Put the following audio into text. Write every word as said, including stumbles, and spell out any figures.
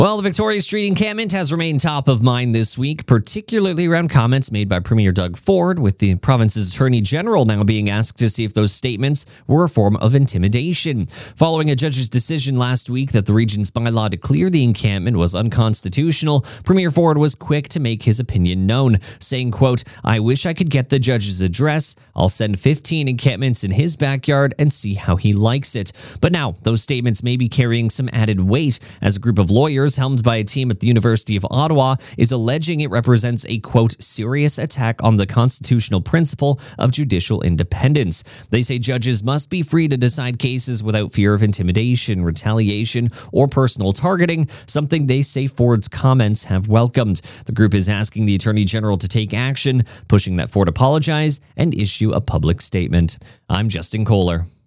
Well, the Victoria Street encampment has remained top of mind this week, particularly around comments made by Premier Doug Ford, with the province's Attorney General now being asked to see if those statements were a form of intimidation. Following a judge's decision last week that the region's bylaw to clear the encampment was unconstitutional, Premier Ford was quick to make his opinion known, saying, quote, "I wish I could get the judge's address. I'll send fifteen encampments in his backyard and see how he likes it." But now, those statements may be carrying some added weight, as a group of lawyers helmed by a team at the University of Ottawa is alleging it represents a, quote, serious attack on the constitutional principle of judicial independence. They say judges must be free to decide cases without fear of intimidation, retaliation, or personal targeting, something they say Ford's comments have welcomed. The group is asking the Attorney General to take action, pushing that Ford apologize and issue a public statement. I'm Justin Kohler.